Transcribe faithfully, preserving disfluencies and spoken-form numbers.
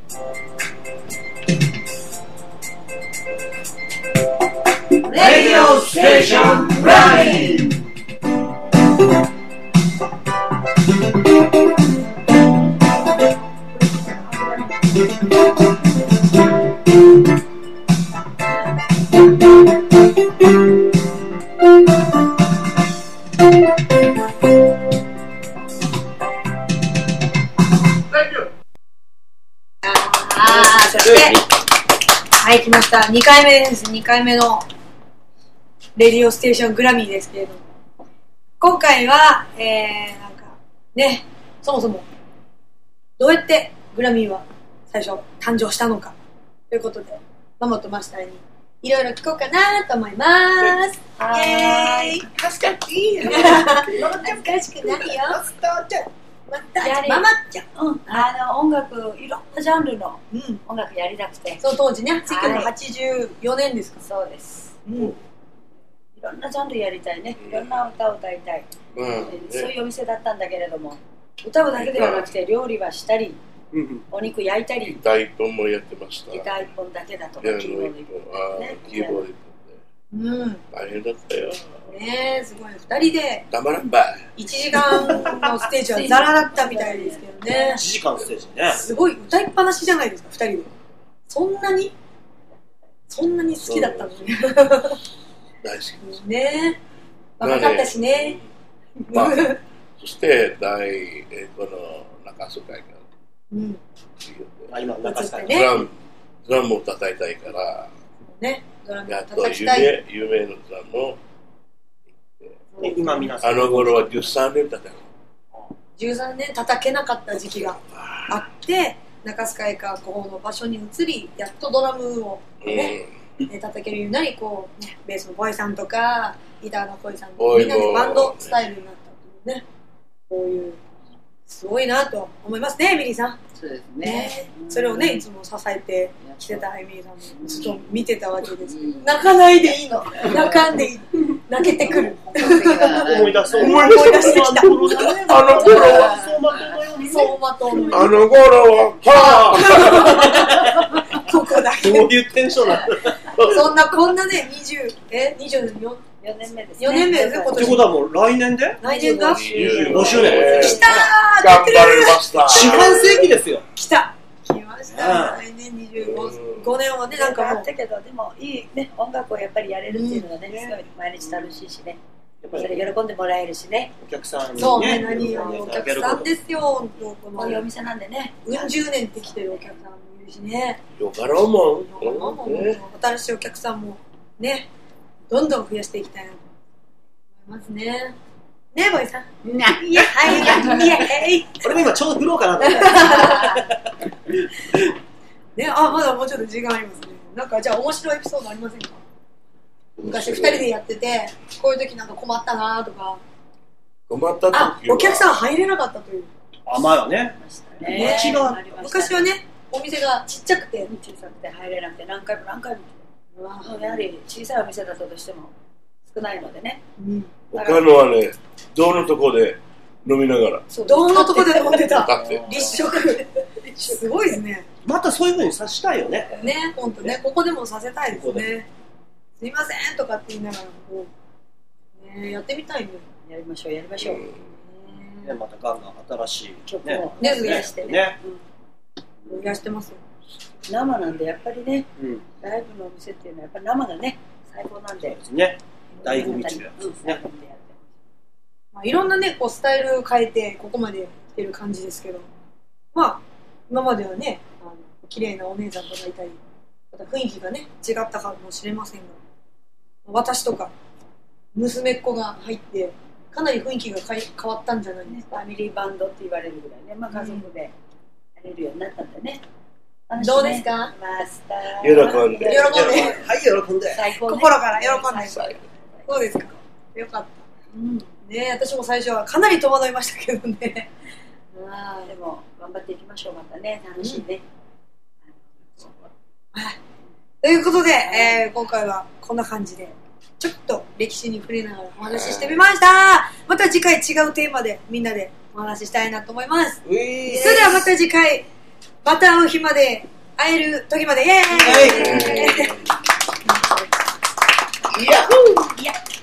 Radio Station Running! はい、来ました。にかいめです。にかいめのレディオステーショングラミーですけれども、今回は、えー、なんかね、そもそもどうやってグラミーは最初誕生したのかということで、ママとマスターにいろいろ聞こうかなと思います。 はーい。恥ずかしい。 恥ずかしくないよ。 マスターちゃん。 ママちゃん、 うん、あの音楽いろんなジャンルの音楽やりたくて、 そう当時ね、せんきゅうひゃくはちじゅうよねんですか。 そうです、 うん、 いろんなジャンルやりたいね、いろんな歌を歌いたい、うん、そういうお店だったんだけれども、歌うだけではなくて料理はしたり、うん、お肉焼いたり、 ギター一本もやってました。 ギター一本だけだとか、キーボード一本ね、 キーボード一本で、うん、大変だったよねえ、すごいふたりでたまらんばいいちじかんのステージはザラだったみたいですけどね。 いちじかんのステージね、 すごい歌いっぱなしじゃないですか、ふたりで。そんなにそんなに好きだったのに大好きですね。若かったしね、 まあ、そして大えこの中洲会が、うん、 あ今中洲会ね、ドラムドラムを叩いたいからね、ドラムをやっと叩きたい。 有名のドラムを今皆さんあの頃はじゅうさんねん叩くじゅうさんねん叩けなかった時期があって、中洲会館この場所に移り、やっとドラムをね、うん、叩けるようになり、こう、ね、ベースのボイさんとかギターのボイさんとかみんなでバンドスタイルになったというね、こういうすごいなと思いますね、エミリーさん。 そうですね。 ね、それをね、いつも支えてきてたエミリーさんもずっと見てたわけですけど、泣かないでいいの、泣かんでいい、泣けてくる。 思い出そう、 思い出してきた。 あの頃は走馬灯のように、走馬灯のように。 あの頃ははぁここだけ。 どういうテンションなんだ。 そんなこんなね、にじゅう、え、にじゅうよねんめですね。 よねんめですね、今年。 ってことはもう来年で来年がにじゅうごしゅうねん。 来たー、 頑張りました。 四半世紀ですよ。 来た。来ました。来年にじゅうごねんはね、なんかもう。 あったけど、でもいいね、音楽をやっぱりやれるっていうのはね、すごい毎日楽しいしね。それ喜んでもらえるしね。 お客さんにね。 そうね、何よりお客さんですよ。 こういうお店なんでね。 うん十年って来てるお客さんもいるしね。 よかろうもん。 新しいお客さんもね、どんどん増やしていきたいなと思いますね。ねえ、ボイさん。 な、 いや、はい、いや、はい。 俺も今ちょうど振ろうかなと思って。 ね、あ、まだもうちょっと時間ありますね。なんかじゃあ面白いエピソードありませんか？昔ふたりでやってて、こういう時なんか困ったなとか。 困った時は。 あ、お客さん入れなかったという。 あ、まだね。 ね、 街が昔はね、お店がちっちゃくて、 小さくて入れなくて何回も何回も。やはり小さいお店だったとしても少ないのでね。 うん、 他のはね、銅のとこで飲みながら。 銅のとこで飲んでた。 立って。 立食。すごいですね。 またそういう風にさしたいよね。 ね、本当ね、ここでもさせたいですね。すいませんとかって言いながらこう、ね、やってみたいね。 やりましょうやりましょう。ね、 またガンガン新しい曲をね、増やしてね。増やしてますよ。 生なんでやっぱりね、ライブのお店っていうのはやっぱり生がね最高なんで。 そうですね。醍醐味中ですね。 まあいろんなねこうスタイル変えてここまで来てる感じですけど、まあ今まではね、あの綺麗なお姉さんとかいたり、また雰囲気がね違ったかもしれませんが、私とか娘っ子が入ってかなり雰囲気が変わったんじゃないですか。 ファミリーバンドって言われるぐらいね、まあ家族でやれるようになったんでね。 どうですか？ マスター。 喜んで。 喜んで。 はい、喜んで。 最高ね。 心から喜んで。そうですか。よかった。うん。ね、私も最初はかなり戸惑いましたけどね。 ああ、でも頑張っていきましょう。またね、楽しいね。 はい。ということで、えー、今回はこんな感じでちょっと歴史に触れながらお話ししてみました。また次回違うテーマでみんなでお話ししたいなと思います。それではまた次回また会う日まで、会える時まで、イエーイ、 いやいや